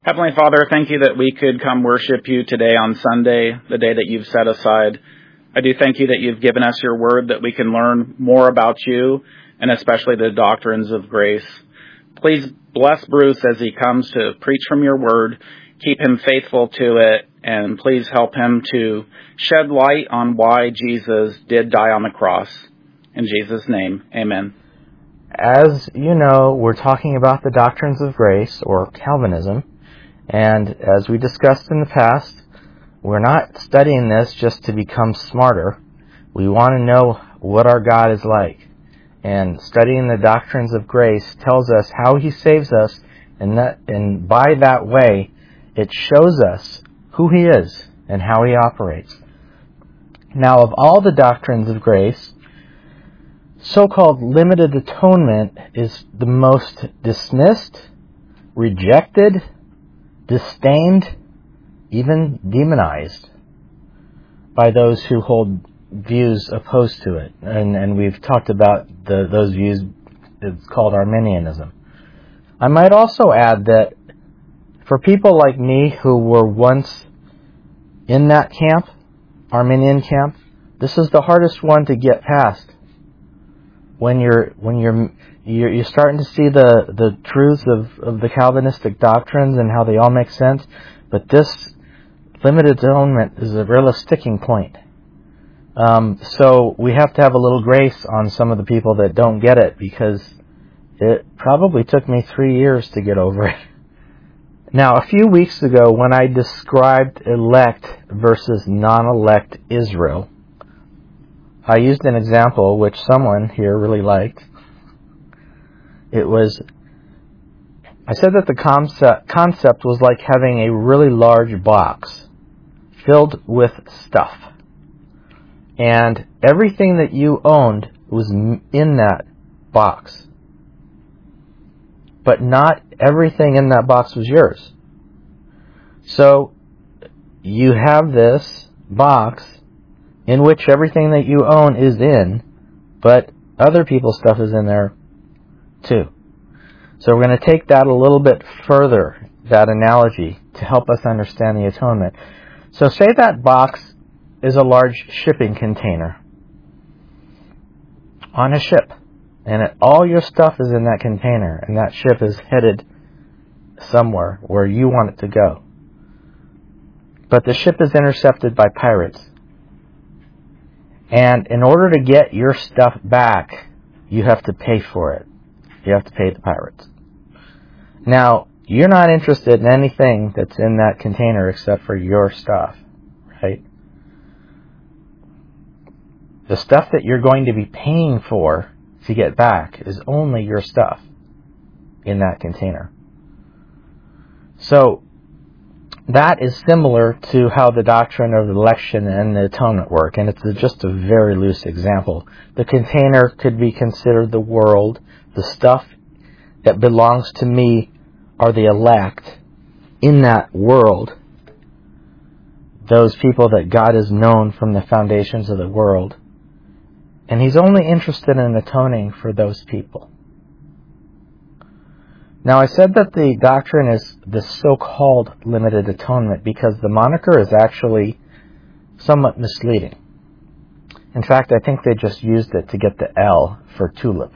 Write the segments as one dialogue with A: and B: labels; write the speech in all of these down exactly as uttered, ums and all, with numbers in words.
A: Heavenly Father, thank you that we could come worship you today on Sunday, the day that you've set aside. I do thank you that you've given us your word that we can learn more about you and especially the doctrines of grace. Please bless Bruce as he comes to preach from your word. Keep him faithful to it, and please help him to shed light on why Jesus did die on the cross. In Jesus' name, amen.
B: As you know, we're talking about the doctrines of grace, or Calvinism. And as we discussed in the past, we're not studying this just to become smarter. We want to know what our God is like. And studying the doctrines of grace tells us how he saves us, and that, and by that way, it shows us who he is and how he operates. Now, of all the doctrines of grace, so-called limited atonement is the most dismissed, rejected, disdained, even demonized by those who hold views opposed to it. And, and we've talked about the, those views. It's called Arminianism. I might also add that for people like me who were once in that camp, Arminian camp, this is the hardest one to get past. When you're when you're you're, you're starting to see the, the truths of, of the Calvinistic doctrines and how they all make sense, but this limited atonement is a real sticking point. Um, so we have to have a little grace on some of the people that don't get it, because it probably took me three years to get over it. Now, a few weeks ago, when I described elect versus non-elect Israel, I used an example which someone here really liked. It was, I said that the concept, concept was like having a really large box filled with stuff. And everything that you owned was in that box. But not everything in that box was yours. So you have this box in which everything that you own is in, but other people's stuff is in there too. So we're going to take that a little bit further, that analogy, to help us understand the atonement. So say that box is a large shipping container on a ship, and it, all your stuff is in that container, and that ship is headed somewhere where you want it to go. But the ship is intercepted by pirates. And in order to get your stuff back, you have to pay for it. You have to pay the pirates. Now, you're not interested in anything that's in that container except for your stuff, right? The stuff that you're going to be paying for to get back is only your stuff in that container. So, that is similar to how the doctrine of election and the atonement work, and it's just a very loose example. The container could be considered the world. The stuff that belongs to me are the elect in that world, those people that God has known from the foundations of the world. And he's only interested in atoning for those people. Now, I said that the doctrine is the so-called limited atonement because the moniker is actually somewhat misleading. In fact, I think they just used it to get the L for tulip.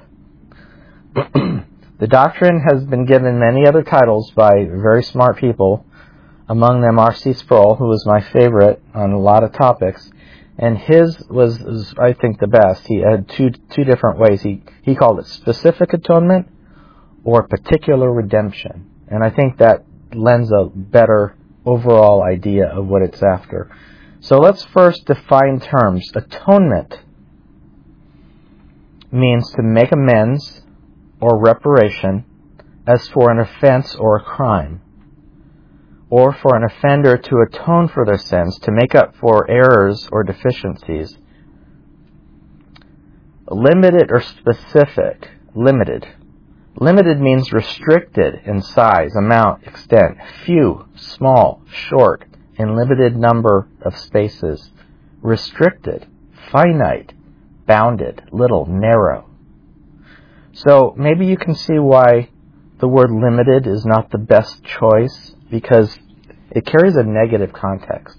B: The doctrine has been given many other titles by very smart people, among them R C Sproul, who was my favorite on a lot of topics, and his was, was I think, the best. He had two two different ways. He, he called it specific atonement or particular redemption. And I think that lends a better overall idea of what it's after. So let's first define terms. Atonement means to make amends or reparation as for an offense or a crime, or for an offender to atone for their sins, to make up for errors or deficiencies. Limited or specific. Limited. Limited means restricted in size, amount, extent, few, small, short, in limited number of spaces. Restricted, finite, bounded, little, narrow. So maybe you can see why the word limited is not the best choice because it carries a negative context.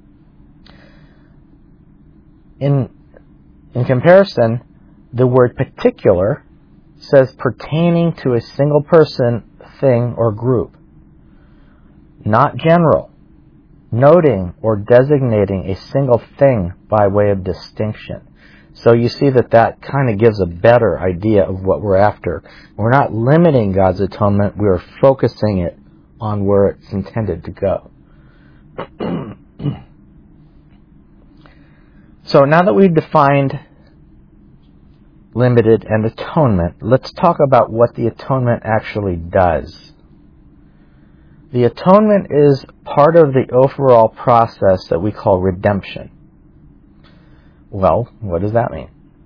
B: In, in comparison, the word particular says pertaining to a single person, thing, or group, not general, noting or designating a single thing by way of distinction. So you see that that kind of gives a better idea of what we're after. We're not limiting God's atonement, we are focusing it on where it's intended to go. So now that we've defined limited and atonement, let's talk about what the atonement actually does. The atonement is part of the overall process that we call redemption. Well, what does that mean?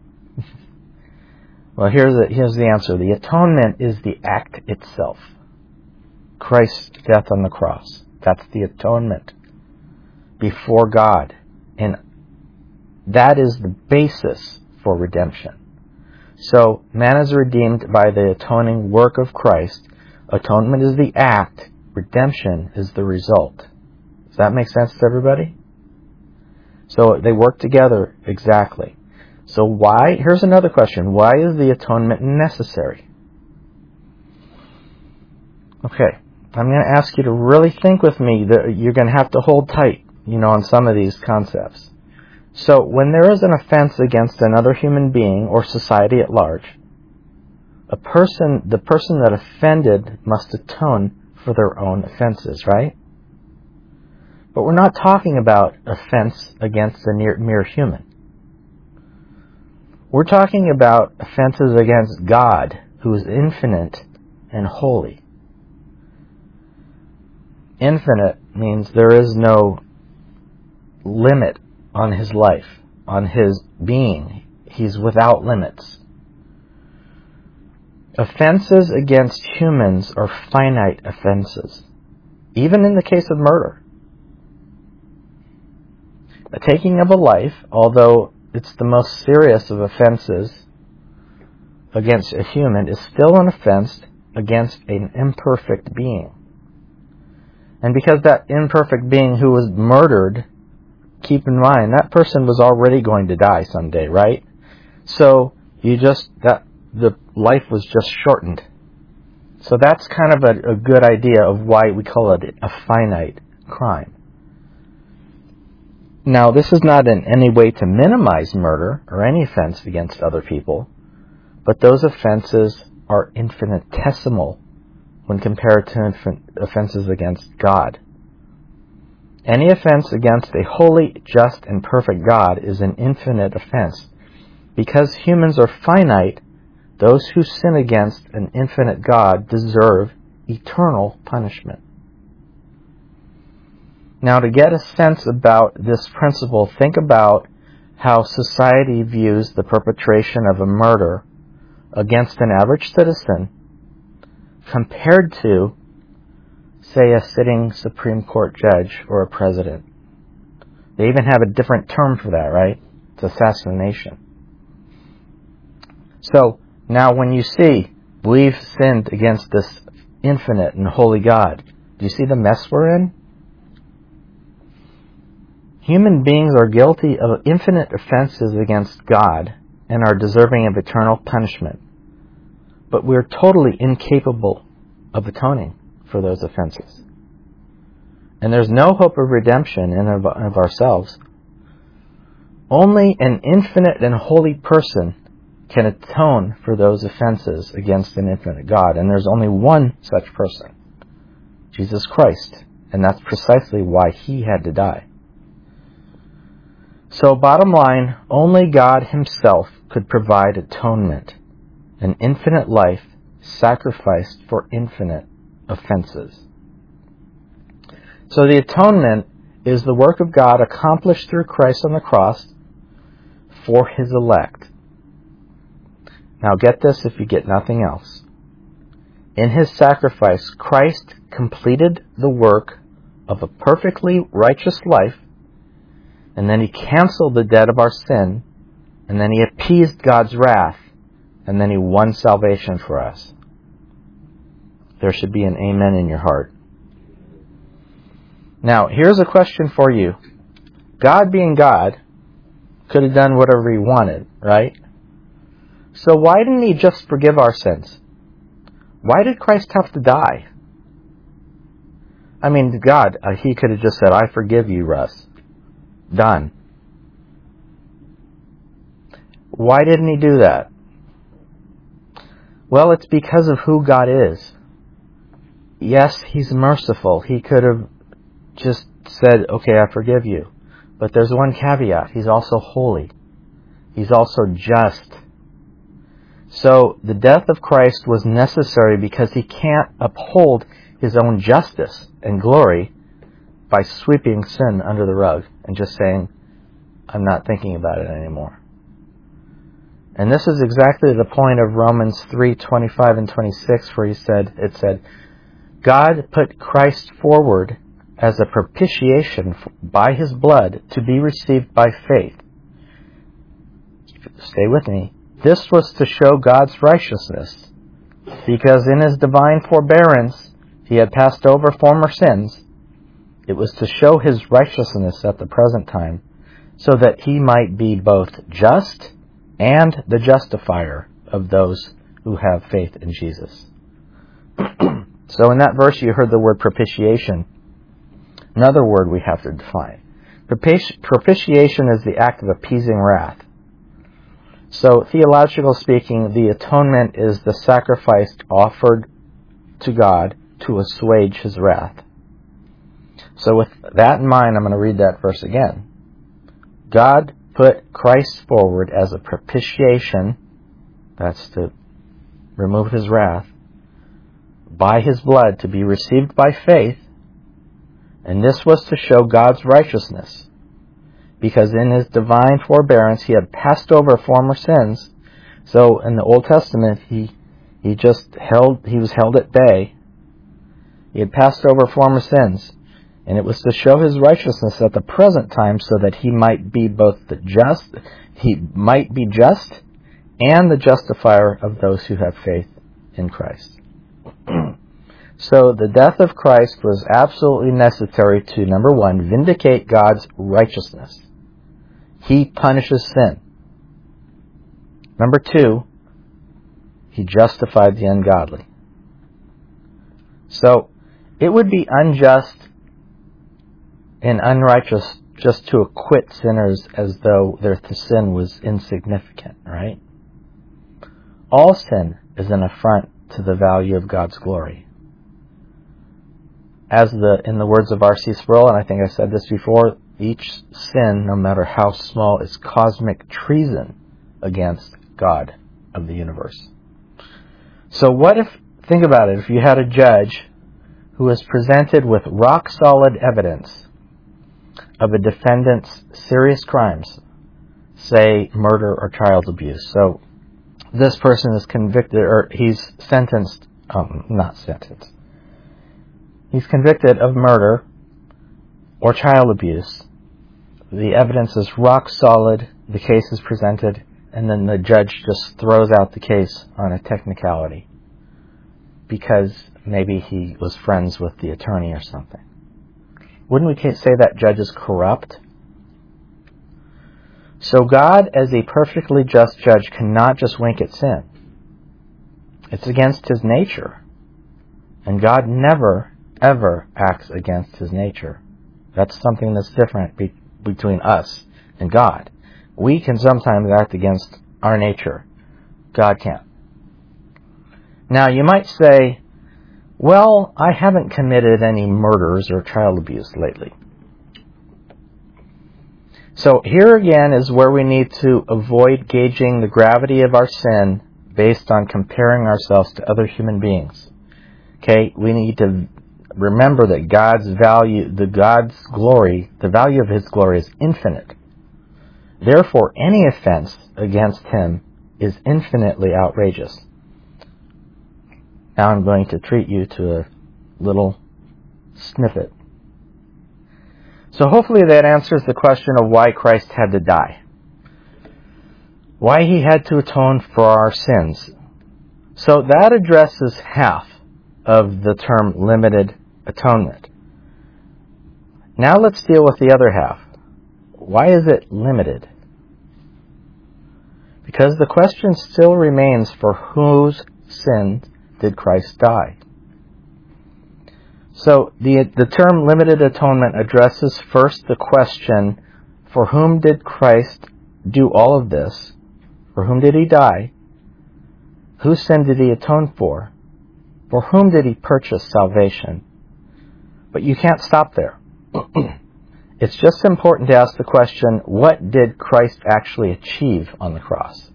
B: Well, here's the, here's the answer. The atonement is the act itself. Christ's death on the cross. That's the atonement before God. And that is the basis for redemption. So, man is redeemed by the atoning work of Christ. Atonement is the act. Redemption is the result. Does that make sense to everybody? So they work together exactly. So why? Here's another question. Why is the atonement necessary? Okay, I'm going to ask you to really think with me. That you're going to have to hold tight, you know, on some of these concepts. So when there is an offense against another human being or society at large, a person, the person that offended must atone for their own offenses, right? But we're not talking about offense against a mere, mere human. We're talking about offenses against God, who is infinite and holy. Infinite means there is no limit on his life, on his being. He's without limits. Offenses against humans are finite offenses, even in the case of murder. The taking of a life, although it's the most serious of offenses against a human, is still an offense against an imperfect being. And because that imperfect being who was murdered, keep in mind, that person was already going to die someday, right? So you just, that the life was just shortened. So that's kind of a, a good idea of why we call it a finite crime. Now, this is not in any way to minimize murder or any offense against other people, but those offenses are infinitesimal when compared to infin- offenses against God. Any offense against a holy, just, and perfect God is an infinite offense. Because humans are finite, those who sin against an infinite God deserve eternal punishment. Now, to get a sense about this principle, think about how society views the perpetration of a murder against an average citizen compared to, say, a sitting Supreme Court judge or a president. They even have a different term for that, right? It's assassination. So, now when you see, we've sinned against this infinite and holy God, do you see the mess we're in? Human beings are guilty of infinite offenses against God and are deserving of eternal punishment. But we're totally incapable of atoning for those offenses. And there's no hope of redemption in of, of ourselves. Only an infinite and holy person can atone for those offenses against an infinite God. And there's only one such person, Jesus Christ. And that's precisely why he had to die. So bottom line, only God himself could provide atonement, an infinite life sacrificed for infinite offenses. So the atonement is the work of God accomplished through Christ on the cross for his elect. Now get this if you get nothing else. In his sacrifice, Christ completed the work of a perfectly righteous life, and then he canceled the debt of our sin, and then he appeased God's wrath, and then he won salvation for us. There should be an amen in your heart. Now, here's a question for you. God being God could have done whatever he wanted, right? So why didn't he just forgive our sins? Why did Christ have to die? I mean, God, uh, he could have just said, I forgive you, Russ. Done. Why didn't he do that? Well, it's because of who God is. Yes, he's merciful. He could have just said, okay, I forgive you. But there's one caveat. He's also holy. He's also just. So the death of Christ was necessary because he can't uphold his own justice and glory by sweeping sin under the rug and just saying, I'm not thinking about it anymore. And this is exactly the point of Romans three twenty-five and twenty-six, where he said, it said, God put Christ forward as a propitiation by his blood to be received by faith. Stay with me. This was to show God's righteousness, because in his divine forbearance he had passed over former sins. It was to show his righteousness at the present time, so that he might be both just and the justifier of those who have faith in Jesus. So in that verse you heard the word propitiation. Another word we have to define. Propici- propitiation is the act of appeasing wrath. So theologically speaking, the atonement is the sacrifice offered to God to assuage his wrath. So with that in mind, I'm going to read that verse again. God put Christ forward as a propitiation, that's to remove his wrath, by his blood to be received by faith, and this was to show God's righteousness, because in his divine forbearance he had passed over former sins. So in the Old Testament he he just held he was held at bay. He had passed over former sins, and it was to show his righteousness at the present time, so that he might be both the just he might be just and the justifier of those who have faith in Christ. So the death of Christ was absolutely necessary to, number one, vindicate God's righteousness. He punishes sin. Number two, he justified the ungodly. So it would be unjust and unrighteous just to acquit sinners as though their sin was insignificant, right? All sin is an affront to the value of God's glory. As the in the words of R C Sproul, and I think I said this before, each sin, no matter how small, is cosmic treason against God of the universe. So what if, think about it, if you had a judge who was presented with rock-solid evidence of a defendant's serious crimes, say murder or child abuse. So this person is convicted, or he's sentenced, um, not sentenced, he's convicted of murder or child abuse. The evidence is rock solid, the case is presented, and then the judge just throws out the case on a technicality because maybe he was friends with the attorney or something. Wouldn't we say that judge is corrupt? So God, as a perfectly just judge, cannot just wink at sin. It's against his nature. And God never, ever acts against his nature. That's something that's different be- between us and God. We can sometimes act against our nature. God can't. Now, you might say, well, I haven't committed any murders or child abuse lately. So here again is where we need to avoid gauging the gravity of our sin based on comparing ourselves to other human beings. Okay, we need to remember that God's value, the God's glory, the value of his glory is infinite. Therefore, any offense against him is infinitely outrageous. Now I'm going to treat you to a little snippet. So hopefully that answers the question of why Christ had to die. Why he had to atone for our sins. So that addresses half of the term limited atonement. Now let's deal with the other half. Why is it limited? Because the question still remains, for whose sins did Christ die? So the, the term limited atonement addresses first the question, for whom did Christ do all of this? For whom did he die? Whose sin did he atone for? For whom did he purchase salvation? But you can't stop there. It's just important to ask the question, what did Christ actually achieve on the cross?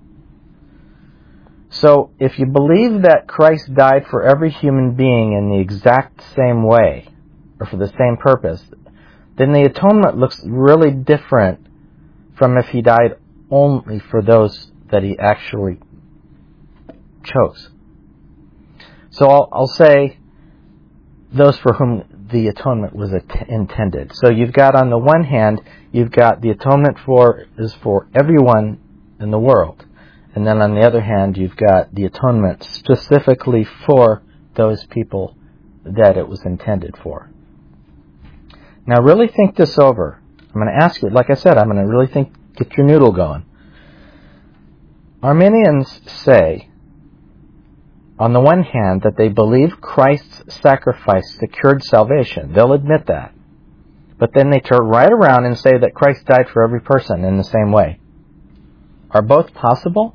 B: So, if you believe that Christ died for every human being in the exact same way, or for the same purpose, then the atonement looks really different from if he died only for those that he actually chose. So I'll, I'll say those for whom the atonement was intended. So you've got, on the one hand, you've got the atonement for is for everyone in the world. And then on the other hand, you've got the atonement specifically for those people that it was intended for. Now really think this over. I'm going to ask you, like I said, I'm going to really think, get your noodle going. Arminians say, on the one hand, that they believe Christ's sacrifice secured salvation. They'll admit that. But then they turn right around and say that Christ died for every person in the same way. Are both possible?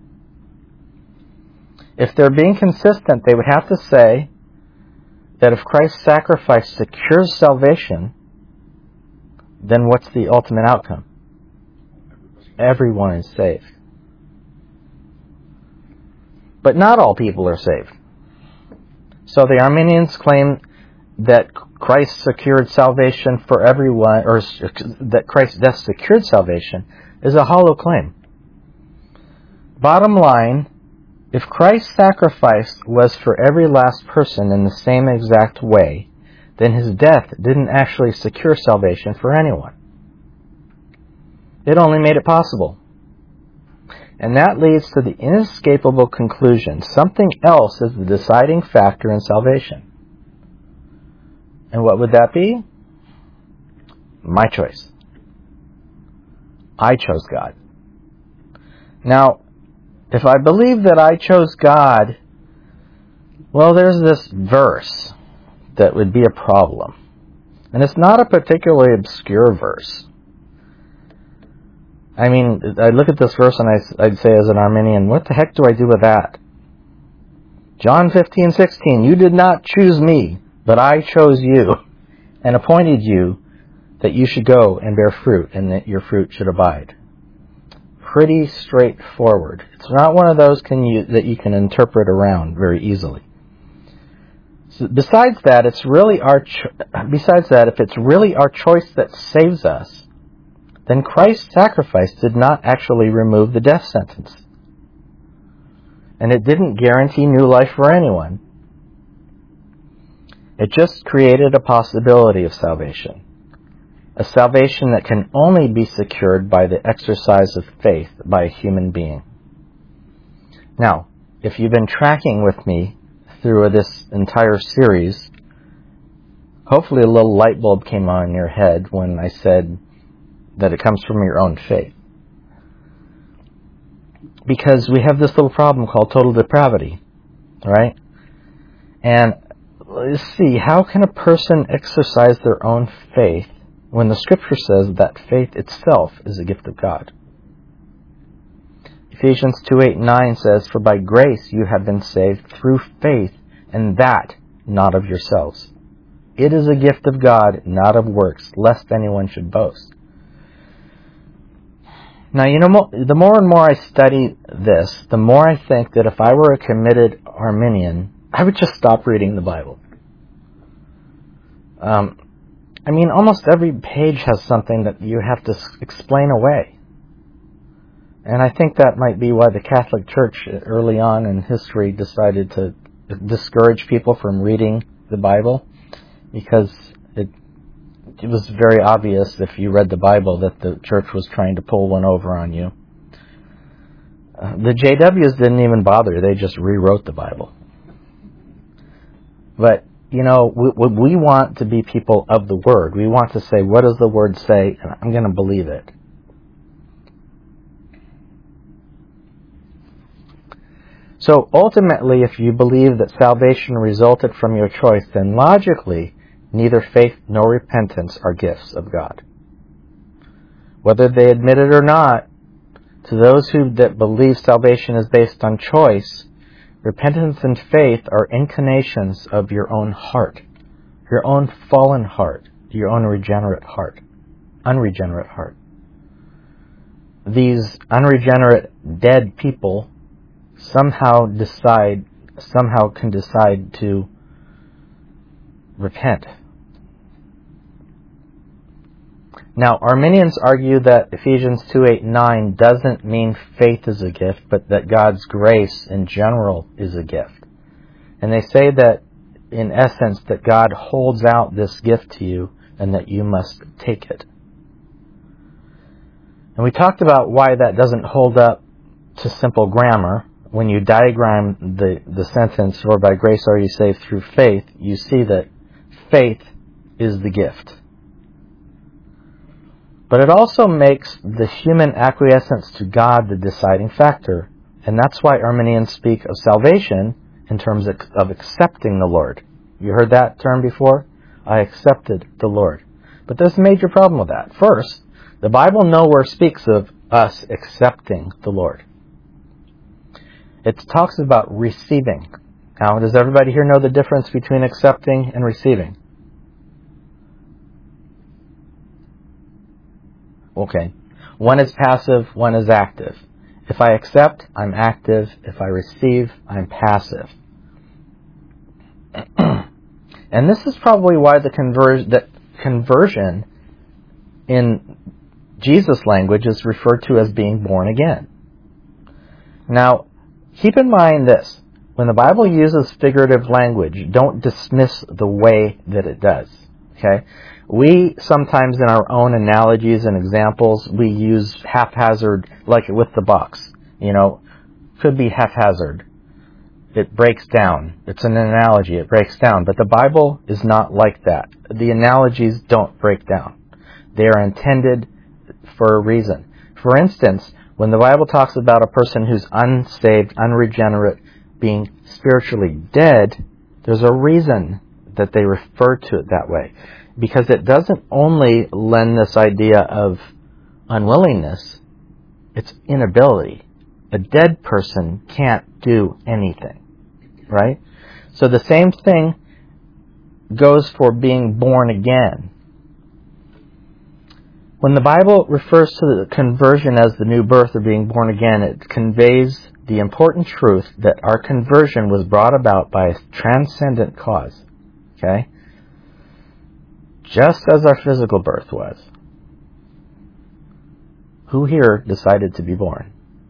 B: If they're being consistent, they would have to say that if Christ's sacrifice secures salvation, then what's the ultimate outcome? Everyone is saved. But not all people are saved. So the Arminians claim that Christ secured salvation for everyone, or that Christ's death secured salvation, is a hollow claim. Bottom line, if Christ's sacrifice was for every last person in the same exact way, then his death didn't actually secure salvation for anyone. It only made it possible. And that leads to the inescapable conclusion, something else is the deciding factor in salvation. And what would that be? My choice. I chose God. Now, if I believe that I chose God, well, there's this verse that would be a problem. And it's not a particularly obscure verse. I mean, I look at this verse and I, I'd say as an Arminian, what the heck do I do with that? John fifteen sixteen, you did not choose me, but I chose you and appointed you that you should go and bear fruit and that your fruit should abide. Pretty straightforward. It's not one of those can you, that you can interpret around very easily. So besides that, it's really our cho- besides that, if it's really our choice that saves us, then Christ's sacrifice did not actually remove the death sentence. And it didn't guarantee new life for anyone. It just created a possibility of salvation. A salvation that can only be secured by the exercise of faith by a human being. Now, if you've been tracking with me through this entire series, hopefully a little light bulb came on in your head when I said that it comes from your own faith. Because we have this little problem called total depravity, right? And let's see, how can a person exercise their own faith when the Scripture says that faith itself is a gift of God? Ephesians two eight and nine says, for by grace you have been saved through faith, and that not of yourselves. It is a gift of God, not of works, lest anyone should boast. Now, you know, the more and more I study this, the more I think that if I were a committed Arminian, I would just stop reading the Bible. Um, I mean, almost every page has something that you have to explain away. And I think that might be why the Catholic Church early on in history decided to discourage people from reading the Bible, because it It was very obvious if you read the Bible that the church was trying to pull one over on you. Uh, the J Ws didn't even bother. They just rewrote the Bible. But, you know, we, we want to be people of the Word. We want to say, what does the Word say? And I'm going to believe it. So ultimately, if you believe that salvation resulted from your choice, then logically, neither faith nor repentance are gifts of God. Whether they admit it or not, to those who that believe salvation is based on choice, repentance and faith are inclinations of your own heart, your own fallen heart, your own regenerate heart, unregenerate heart. These unregenerate, dead people somehow decide, somehow can decide to repent. Now, Arminians argue that Ephesians two eight nine doesn't mean faith is a gift, but that God's grace in general is a gift. And they say that, in essence, that God holds out this gift to you and that you must take it. And we talked about why that doesn't hold up to simple grammar. When you diagram the, the sentence, for by grace are you saved through faith, you see that faith is the gift. But it also makes the human acquiescence to God the deciding factor. And that's why Arminians speak of salvation in terms of, of accepting the Lord. You heard that term before? I accepted the Lord. But there's a major problem with that. First, the Bible nowhere speaks of us accepting the Lord. It talks about receiving. Now, does everybody here know the difference between accepting and receiving? Okay. One is passive, one is active. If I accept, I'm active. If I receive, I'm passive. And this is probably why the conver- that conversion in Jesus' language is referred to as being born again. Now, keep in mind this. When the Bible uses figurative language, don't dismiss the way that it does. Okay? We sometimes in our own analogies and examples, we use haphazard, like with the box. You know, could be haphazard. It breaks down. It's an analogy. It breaks down. But the Bible is not like that. The analogies don't break down. They are intended for a reason. For instance, when the Bible talks about a person who's unsaved, unregenerate, being spiritually dead, there's a reason that they refer to it that way. Because it doesn't only lend this idea of unwillingness, it's inability. A dead person can't do anything, right? So the same thing goes for being born again. When the Bible refers to the conversion as the new birth or being born again, it conveys the important truth that our conversion was brought about by a transcendent cause. Okay? Just as our physical birth was. Who here decided to be born?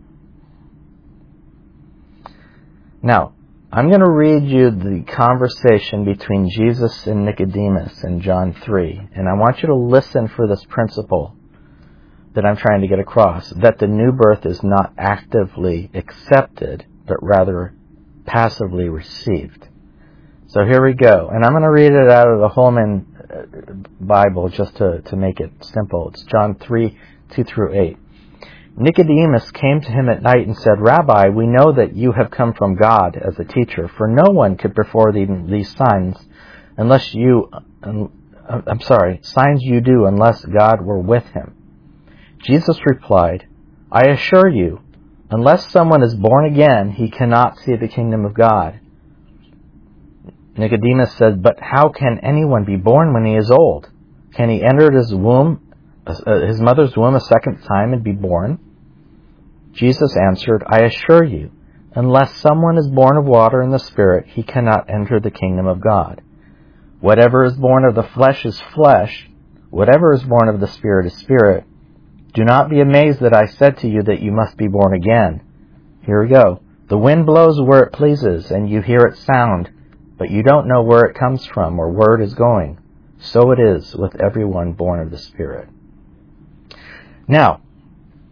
B: Now, I'm going to read you the conversation between Jesus and Nicodemus in John three. And I want you to listen for this principle that I'm trying to get across. That the new birth is not actively accepted, but rather passively received. So here we go. And I'm going to read it out of the Holman Bible just to, to make it simple. It's John three, two through eight. Nicodemus came to him at night and said, Rabbi, we know that you have come from God as a teacher, for no one could perform these signs unless you, I'm sorry, signs you do unless God were with him. Jesus replied, I assure you, unless someone is born again, he cannot see the kingdom of God. Nicodemus said, but how can anyone be born when he is old? Can he enter his womb, his mother's womb a second time and be born? Jesus answered, I assure you, unless someone is born of water and the Spirit, he cannot enter the kingdom of God. Whatever is born of the flesh is flesh. Whatever is born of the Spirit is spirit. Do not be amazed that I said to you that you must be born again. Here we go. The wind blows where it pleases, and you hear its sound, but you don't know where it comes from or where it is going. So it is with everyone born of the Spirit. Now,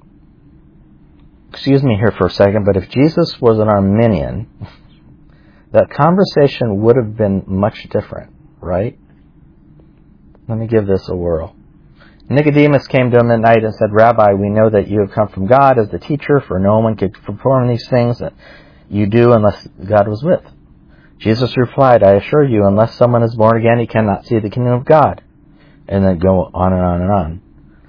B: excuse me here for a second, but if Jesus was an Arminian, that conversation would have been much different, right? Let me give this a whirl. Nicodemus came to him at night and said, Rabbi, we know that you have come from God as the teacher, for no one could perform these things that you do unless God was with. Jesus replied, I assure you, unless someone is born again, he cannot see the kingdom of God. And then go on and on and on.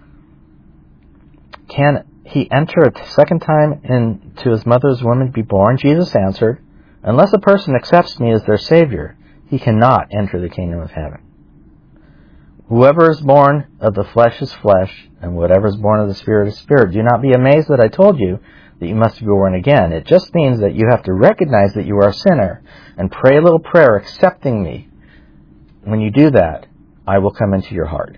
B: Can he enter a second time into his mother's womb and be born? Jesus answered, unless a person accepts me as their Savior, he cannot enter the kingdom of heaven. Whoever is born of the flesh is flesh, and whatever is born of the Spirit is spirit. Do not be amazed that I told you that you must be born again. It just means that you have to recognize that you are a sinner and pray a little prayer accepting me. When you do that, I will come into your heart.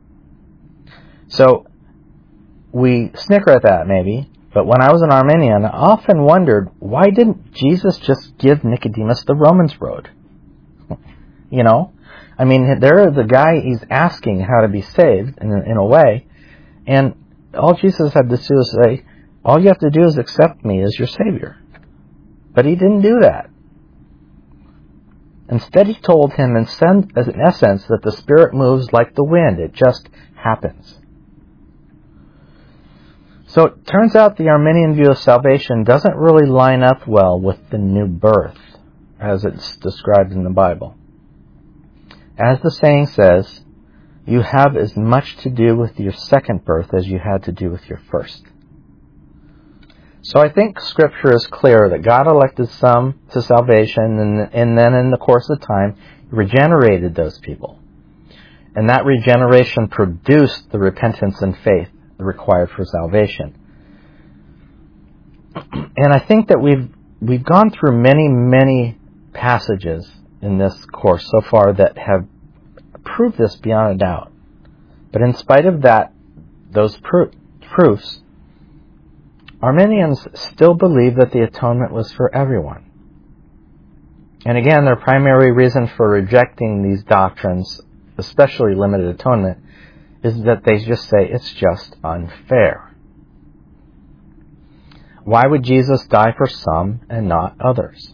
B: So, we snicker at that maybe, but when I was an Arminian, I often wondered, why didn't Jesus just give Nicodemus the Romans road? You know? I mean, there the guy, he's asking how to be saved in a, in a way, and all Jesus had to do is say, all you have to do is accept me as your Savior. But he didn't do that. Instead, he told him in, sen- in essence that the Spirit moves like the wind. It just happens. So it turns out the Arminian view of salvation doesn't really line up well with the new birth, as it's described in the Bible. As the saying says, you have as much to do with your second birth as you had to do with your first. So I think Scripture is clear that God elected some to salvation, and, and then in the course of time, He regenerated those people. And that regeneration produced the repentance and faith required for salvation. And I think that we've we've gone through many, many passages in this course so far that have proved this beyond a doubt. But in spite of that, those pro- proofs, Arminians still believe that the atonement was for everyone. And again, their primary reason for rejecting these doctrines, especially limited atonement, is that they just say it's just unfair. Why would Jesus die for some and not others?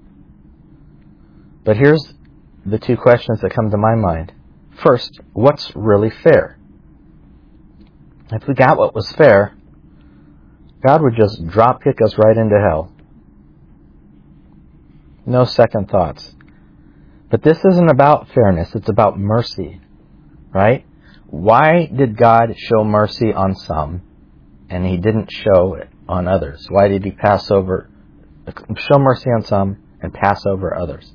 B: But here's the two questions that come to my mind. First, what's really fair? If we got what was fair, God would just drop kick us right into hell. No second thoughts. But this isn't about fairness, it's about mercy, right? Why did God show mercy on some and He didn't show it on others? Why did He pass over, show mercy on some and pass over others?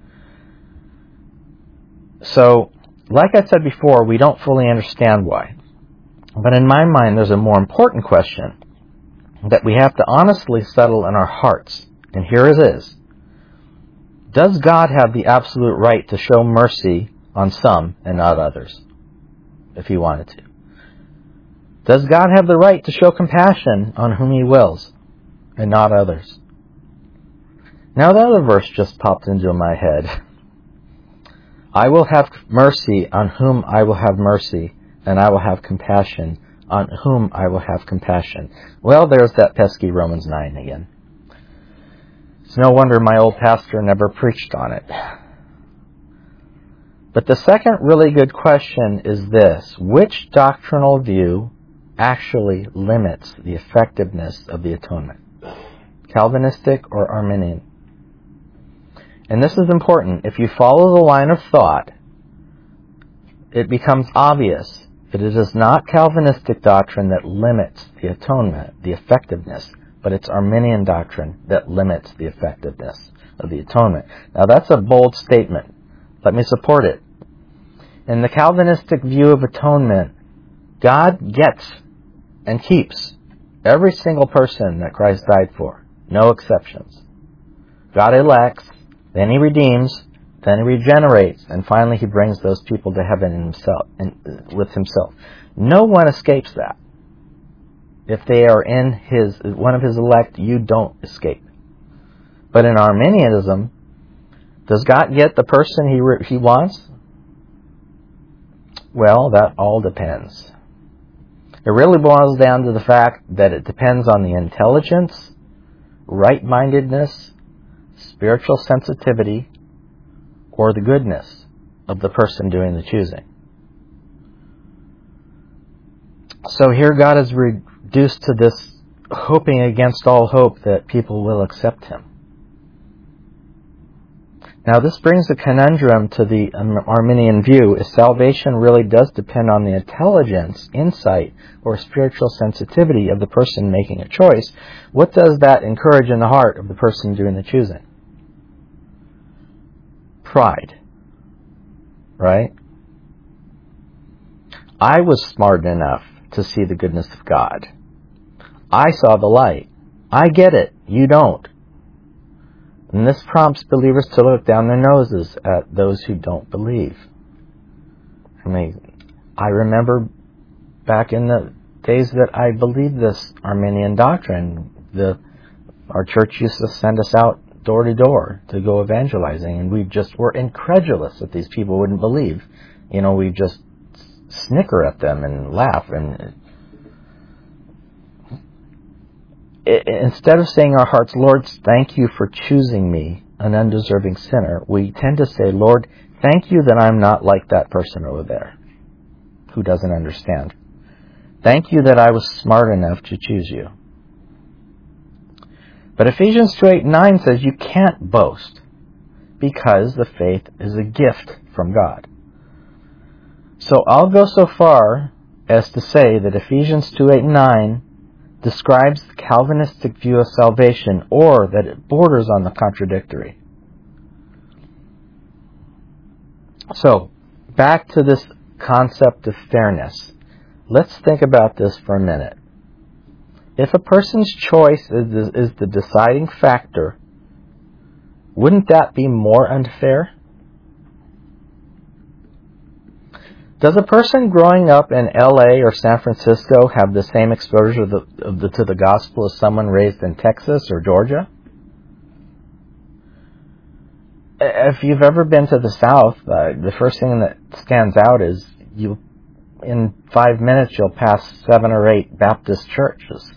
B: So, like I said before, we don't fully understand why. But in my mind, there's a more important question that we have to honestly settle in our hearts. And here it is. Does God have the absolute right to show mercy on some and not others, if He wanted to? Does God have the right to show compassion on whom He wills and not others? Now the other verse just popped into my head. I will have mercy on whom I will have mercy, and I will have compassion on whom I will have compassion. Well, there's that pesky Romans nine again. It's no wonder my old pastor never preached on it. But the second really good question is this: which doctrinal view actually limits the effectiveness of the atonement? Calvinistic or Arminian? And this is important. If you follow the line of thought, it becomes obvious that it is not Calvinistic doctrine that limits the atonement, the effectiveness, but it's Arminian doctrine that limits the effectiveness of the atonement. Now that's a bold statement. Let me support it. In the Calvinistic view of atonement, God gets and keeps every single person that Christ died for. No exceptions. God elects, then He redeems, then He regenerates, and finally He brings those people to heaven in himself, in, with Himself. No one escapes that. If they are in His one of His elect, you don't escape. But in Arminianism, does God get the person He re- He wants? Well, that all depends. It really boils down to the fact that it depends on the intelligence, right-mindedness, spiritual sensitivity or the goodness of the person doing the choosing. So here God is reduced to this hoping against all hope that people will accept him. Now this brings a conundrum to the Arminian view. If salvation really does depend on the intelligence, insight, or spiritual sensitivity of the person making a choice, what does that encourage in the heart of the person doing the choosing? Pride. Right? I was smart enough to see the goodness of God. I saw the light. I get it. You don't. And this prompts believers to look down their noses at those who don't believe. I mean, I remember back in the days that I believed this Arminian doctrine, the our church used to send us out door to door to go evangelizing, and we just were incredulous that these people wouldn't believe. You know, we just snicker at them and laugh, and instead of saying in our hearts, Lord, thank you for choosing me, an undeserving sinner, we tend to say, Lord, thank you that I'm not like that person over there who doesn't understand. Thank you that I was smart enough to choose you. But Ephesians two eight nine says you can't boast because the faith is a gift from God. So I'll go so far as to say that Ephesians two eight nine describes the Calvinistic view of salvation, or that it borders on the contradictory. So, back to this concept of fairness. Let's think about this for a minute. If a person's choice is the, is the deciding factor, wouldn't that be more unfair? Does a person growing up in L A or San Francisco have the same exposure to the, of the, to the gospel as someone raised in Texas or Georgia? If you've ever been to the South, uh, the first thing that stands out is you, in five minutes you'll pass seven or eight Baptist churches.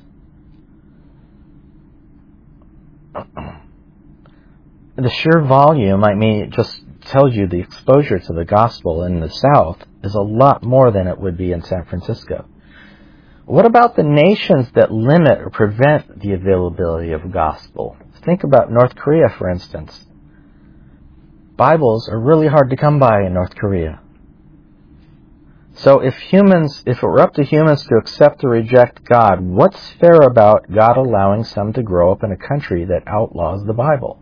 B: The sheer volume, I mean, it just tells you the exposure to the gospel in the South is a lot more than it would be in San Francisco. What about the nations that limit or prevent the availability of gospel? Think about North Korea, for instance. Bibles are really hard to come by in North Korea. So if humans, if it were up to humans to accept or reject God, what's fair about God allowing some to grow up in a country that outlaws the Bible?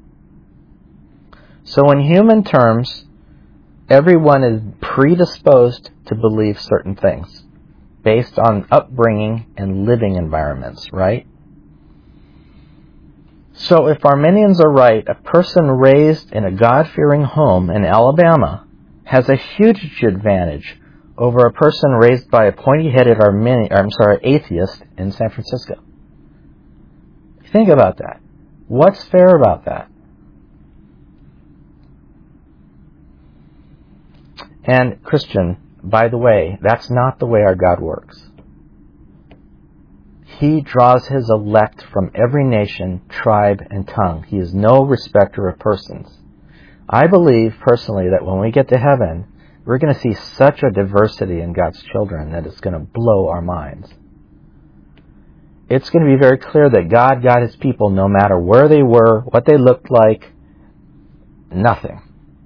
B: So in human terms, everyone is predisposed to believe certain things based on upbringing and living environments, right? So if Arminians are right, a person raised in a God-fearing home in Alabama has a huge advantage over a person raised by a pointy-headed Arminian, I'm sorry, atheist in San Francisco. Think about that. What's fair about that? And Christian, by the way, that's not the way our God works. He draws his elect from every nation, tribe, and tongue. He is no respecter of persons. I believe personally that when we get to heaven, we're going to see such a diversity in God's children that it's going to blow our minds. It's going to be very clear that God got his people no matter where they were, what they looked like, nothing.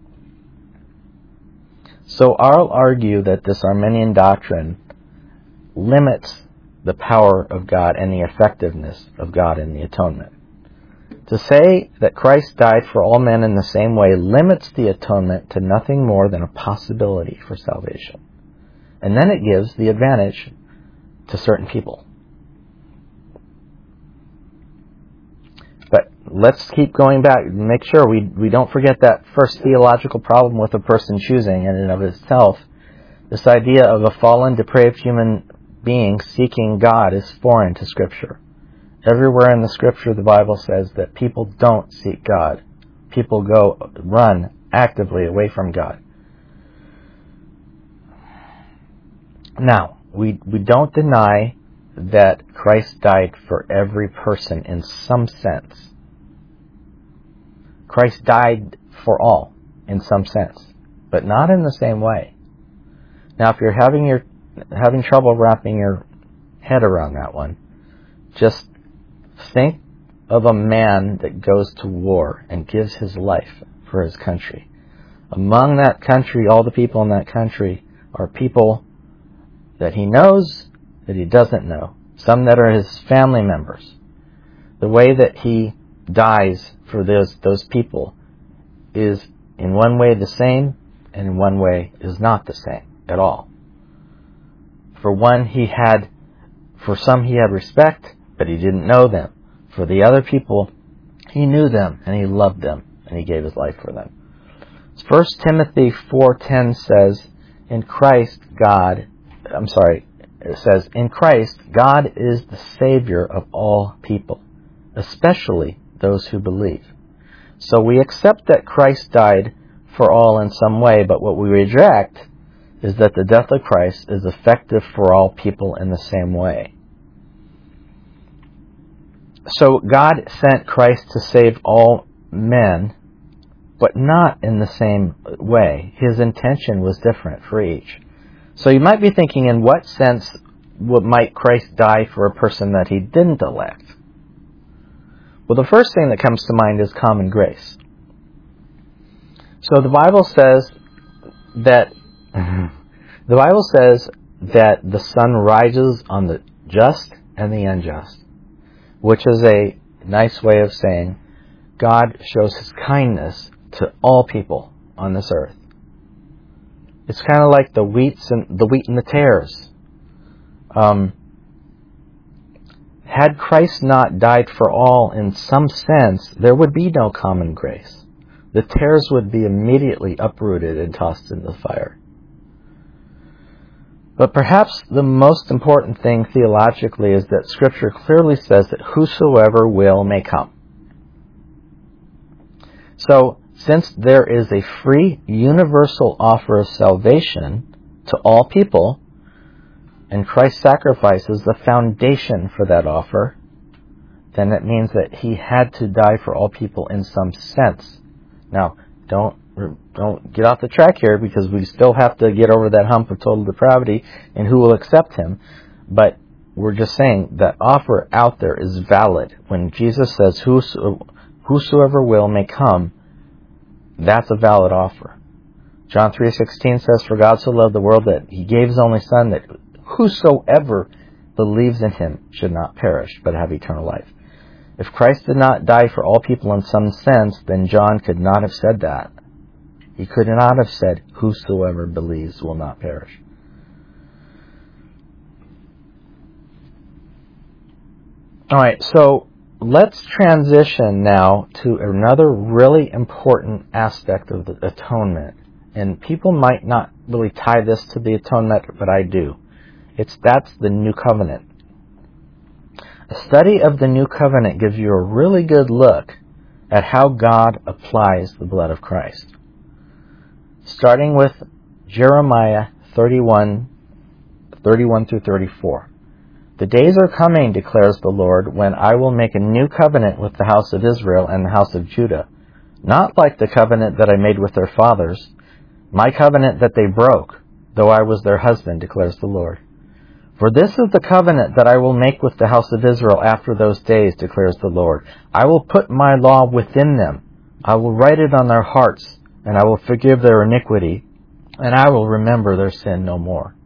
B: So I'll argue that this Arminian doctrine limits the power of God and the effectiveness of God in the atonement. To say that Christ died for all men in the same way limits the atonement to nothing more than a possibility for salvation. And then it gives the advantage to certain people. But let's keep going back and make sure we, we don't forget that first theological problem with a person choosing in and of itself. This idea of a fallen, depraved human being seeking God is foreign to Scripture. Everywhere in the Scripture, the Bible says that people don't seek God. People go, run actively away from God. Now, we, we don't deny that Christ died for every person in some sense. Christ died for all in some sense, but not in the same way. Now, if you're having your having trouble wrapping your head around that one, just think of a man that goes to war and gives his life for his country. Among that country, all the people in that country are people that he knows, that he doesn't know, some that are his family members. The way that he dies for those those people is in one way the same, and in one way is not the same at all. For one, he had, for some he had respect, but he didn't know them. For the other people, he knew them, and he loved them, and he gave his life for them. First Timothy four ten says, in Christ God, I'm sorry, it says, in Christ, God is the Savior of all people, especially those who believe. So we accept that Christ died for all in some way, but what we reject is that the death of Christ is effective for all people in the same way. So God sent Christ to save all men, but not in the same way. His intention was different for each. So you might be thinking, in what sense would, might Christ die for a person that he didn't elect? Well, the first thing that comes to mind is common grace. So the Bible says that the Bible says that the sun rises on the just and the unjust, which is a nice way of saying God shows his kindness to all people on this earth. It's kind of like the wheats and the wheat and the tares. Um, had Christ not died for all in some sense, there would be no common grace. The tares would be immediately uprooted and tossed into the fire. But perhaps the most important thing theologically is that Scripture clearly says that whosoever will may come. So, since there is a free, universal offer of salvation to all people, and Christ's sacrifice is the foundation for that offer, then it means that he had to die for all people in some sense. Now, don't don't get off the track here, because we still have to get over that hump of total depravity and who will accept him. But we're just saying that offer out there is valid. When Jesus says, Whoso, whosoever will may come, that's a valid offer. John three sixteen says, for God so loved the world that he gave his only Son, that whosoever believes in him should not perish, but have eternal life. If Christ did not die for all people in some sense, then John could not have said that. He could not have said, whosoever believes will not perish. Alright, so let's transition now to another really important aspect of the atonement. And people might not really tie this to the atonement, but I do. It's that's the New Covenant. A study of the New Covenant gives you a really good look at how God applies the blood of Christ. Starting with Jeremiah thirty-one, thirty-one through thirty-four. The days are coming, declares the Lord, when I will make a new covenant with the house of Israel and the house of Judah, not like the covenant that I made with their fathers, my covenant that they broke, though I was their husband, declares the Lord. For this is the covenant that I will make with the house of Israel after those days, declares the Lord. I will put my law within them. I will write it on their hearts, and I will forgive their iniquity, and I will remember their sin no more.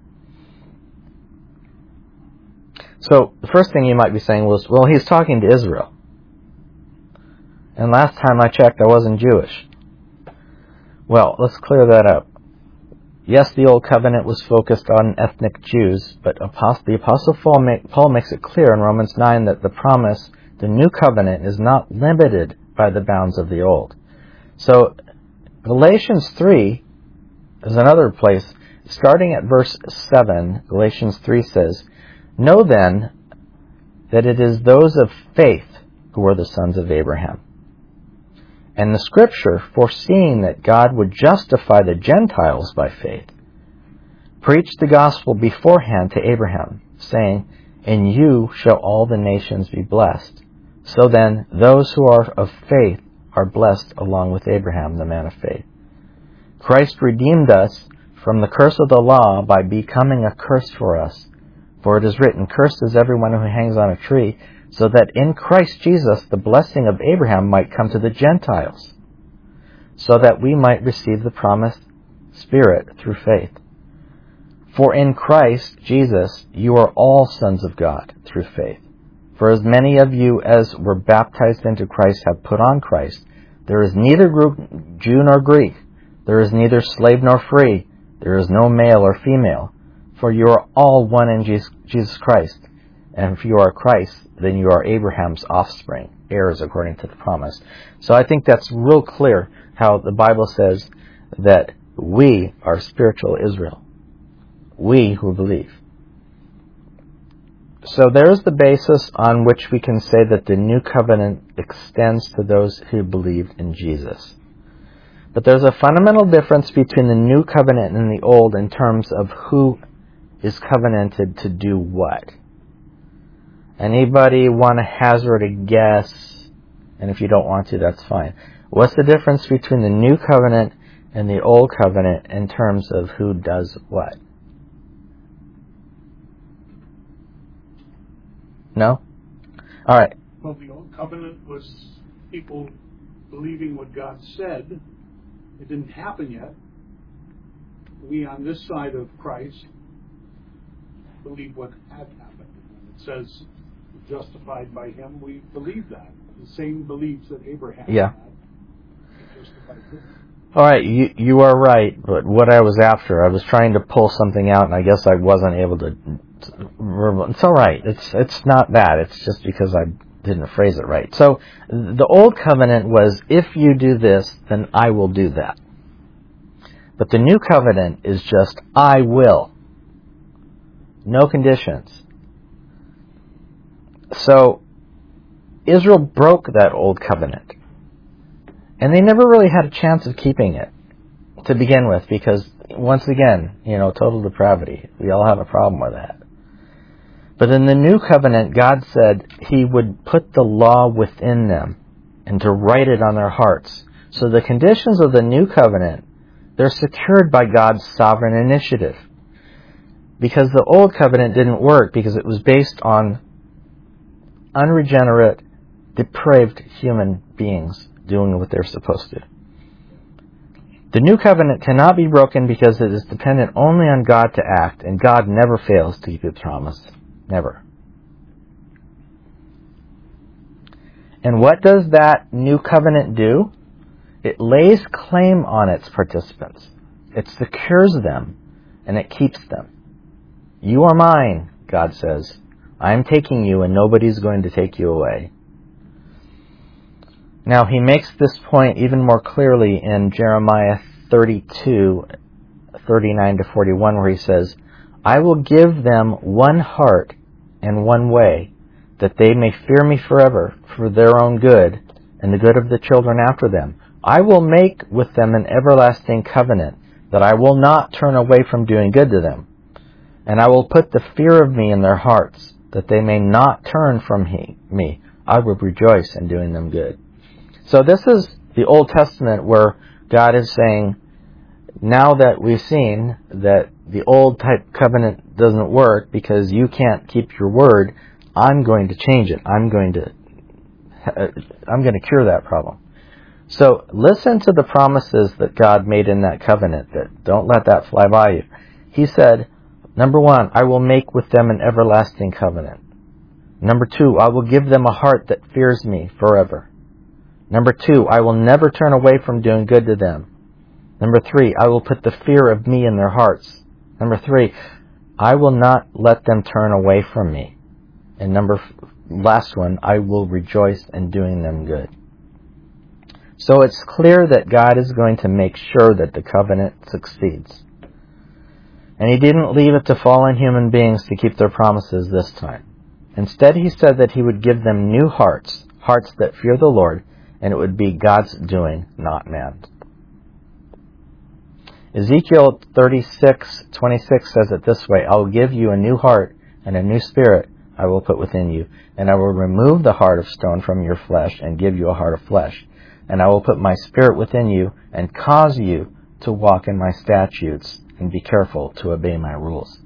B: So, the first thing you might be saying was, well, he's talking to Israel. And last time I checked, I wasn't Jewish. Well, let's clear that up. Yes, the Old Covenant was focused on ethnic Jews, but the Apostle Paul makes it clear in Romans nine that the promise, the New Covenant, is not limited by the bounds of the Old. So, Galatians three is another place. Starting at verse seven, Galatians three says, know then that it is those of faith who are the sons of Abraham. And the Scripture, foreseeing that God would justify the Gentiles by faith, preached the gospel beforehand to Abraham, saying, in you shall all the nations be blessed. So then, those who are of faith are blessed along with Abraham, the man of faith. Christ redeemed us from the curse of the law by becoming a curse for us. For it is written, "Cursed is everyone who hangs on a tree," so that in Christ Jesus the blessing of Abraham might come to the Gentiles, so that we might receive the promised Spirit through faith. For in Christ Jesus you are all sons of God through faith. For as many of you as were baptized into Christ have put on Christ. There is neither Jew nor Greek. There is neither slave nor free. There is no male or female. For you are all one in Jesus Christ. And if you are Christ, then you are Abraham's offspring, heirs according to the promise. So I think that's real clear how the Bible says that we are spiritual Israel. We who believe. So there's the basis on which we can say that the new covenant extends to those who believed in Jesus. But there's a fundamental difference between the new covenant and the old in terms of who is covenanted to do what. Anybody want to hazard a guess? And if you don't want to, that's fine. What's the difference between the new covenant and the old covenant in terms of who does what? No? All right.
C: Well, the old covenant was people believing what God said. It didn't happen yet. We on this side of Christ believe what had happened. When it says justified by him, we believe that. The same beliefs that Abraham
B: yeah.
C: had. Justified him.
B: All right, you you are right, but what I was after, I was trying to pull something out, and I guess I wasn't able to. It's all right. It's it's not that. It's just because I didn't phrase it right. So the old covenant was, if you do this, then I will do that. But the new covenant is just, I will. No conditions. So Israel broke that old covenant. And they never really had a chance of keeping it to begin with, because once again, you know, total depravity. We all have a problem with that. But in the new covenant, God said he would put the law within them and to write it on their hearts. So the conditions of the new covenant, they're secured by God's sovereign initiative. Because the old covenant didn't work because it was based on unregenerate, depraved human beings doing what they're supposed to. The new covenant cannot be broken because it is dependent only on God to act, and God never fails to keep his promise. Never. And what does that new covenant do? It lays claim on its participants. It secures them, and it keeps them. You are mine, God says. I am taking you, and nobody's going to take you away. Now, he makes this point even more clearly in Jeremiah thirty-two, thirty-nine to forty-one, where he says, I will give them one heart and one way, that they may fear me forever for their own good and the good of the children after them. I will make with them an everlasting covenant, that I will not turn away from doing good to them. And I will put the fear of me in their hearts, that they may not turn from he, me. I will rejoice in doing them good. So this is the Old Testament where God is saying, now that we've seen that the old type covenant doesn't work because you can't keep your word, I'm going to change it. I'm going to, I'm going to cure that problem. So listen to the promises that God made in that covenant. That don't let that fly by you. He said, number one, I will make with them an everlasting covenant. Number two, I will give them a heart that fears me forever. Number two, I will never turn away from doing good to them. Number three, I will put the fear of me in their hearts. Number three, I will not let them turn away from me. And number f- last one, I will rejoice in doing them good. So it's clear that God is going to make sure that the covenant succeeds. And he didn't leave it to fallen human beings to keep their promises this time. Instead, he said that he would give them new hearts, hearts that fear the Lord, and it would be God's doing, not man's. Ezekiel thirty-six twenty-six says it this way, I will give you a new heart, and a new spirit I will put within you, and I will remove the heart of stone from your flesh, and give you a heart of flesh. and I will put my Spirit within you and cause you to walk in my statutes and be careful to obey my rules.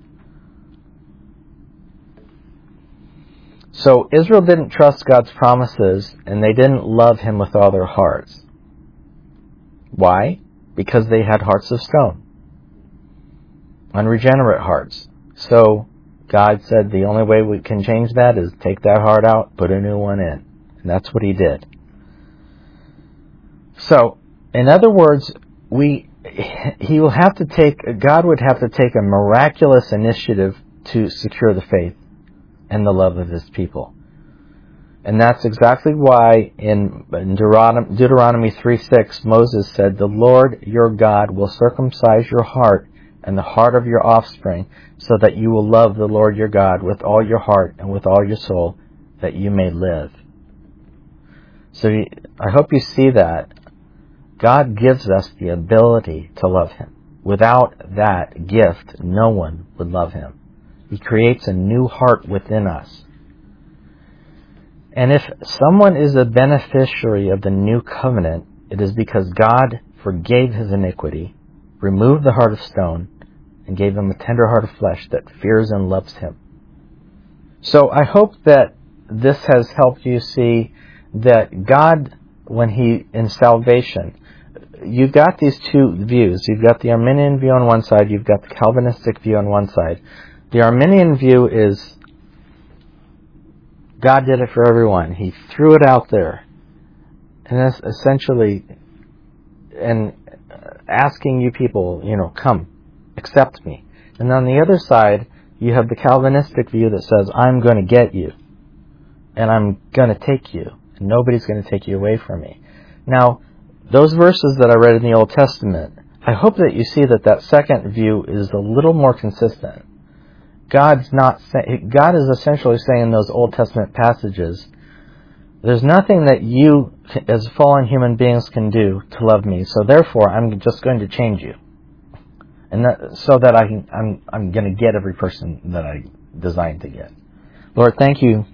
B: So Israel didn't trust God's promises, and they didn't love Him with all their hearts. Why? Because they had hearts of stone, unregenerate hearts. So God said the only way we can change that is take that heart out, put a new one in. And that's what He did. So, in other words, we He will have to take, God would have to take a miraculous initiative to secure the faith and the love of His people. And that's exactly why in, in Deuteronomy, Deuteronomy three six, Moses said, "The Lord your God will circumcise your heart and the heart of your offspring, so that you will love the Lord your God with all your heart and with all your soul, that you may live." So you, I hope you see that. God gives us the ability to love Him. Without that gift, no one would love Him. He creates a new heart within us. And if someone is a beneficiary of the new covenant, it is because God forgave his iniquity, removed the heart of stone, and gave him a tender heart of flesh that fears and loves Him. So I hope that this has helped you see that God, when He, in salvation, you've got these two views. You've got the Arminian view on one side, you've got the Calvinistic view on one side. The Arminian view is God did it for everyone. He threw it out there. And that's essentially, and asking you people, you know, come, accept me. And on the other side, you have the Calvinistic view that says, I'm going to get you. And I'm going to take you. And nobody's going to take you away from me. Now, those verses that I read in the Old Testament, I hope that you see that that second view is a little more consistent. God's not say, God is essentially saying in those Old Testament passages, there's nothing that you as fallen human beings can do to love me, so therefore I'm just going to change you. And that, so that I can, I'm, I'm going to get every person that I designed to get. Lord, thank you.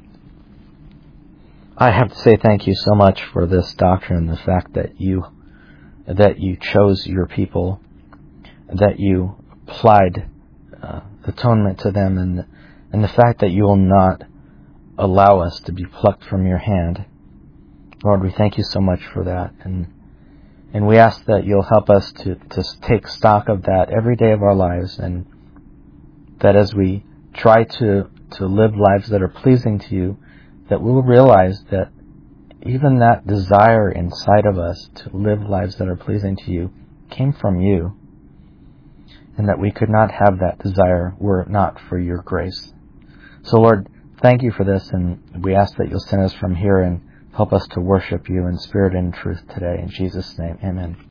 B: I have to say thank you so much for this doctrine, the fact that you that you chose your people, that you applied uh, atonement to them, and and the fact that you will not allow us to be plucked from your hand. Lord, we thank you so much for that, and and we ask that you'll help us to, to take stock of that every day of our lives, and that as we try to, to live lives that are pleasing to you, that we will realize that even that desire inside of us to live lives that are pleasing to you came from you, and that we could not have that desire were it not for your grace. So Lord, thank you for this, and we ask that you'll send us from here and help us to worship you in spirit and in truth today. In Jesus' name, amen.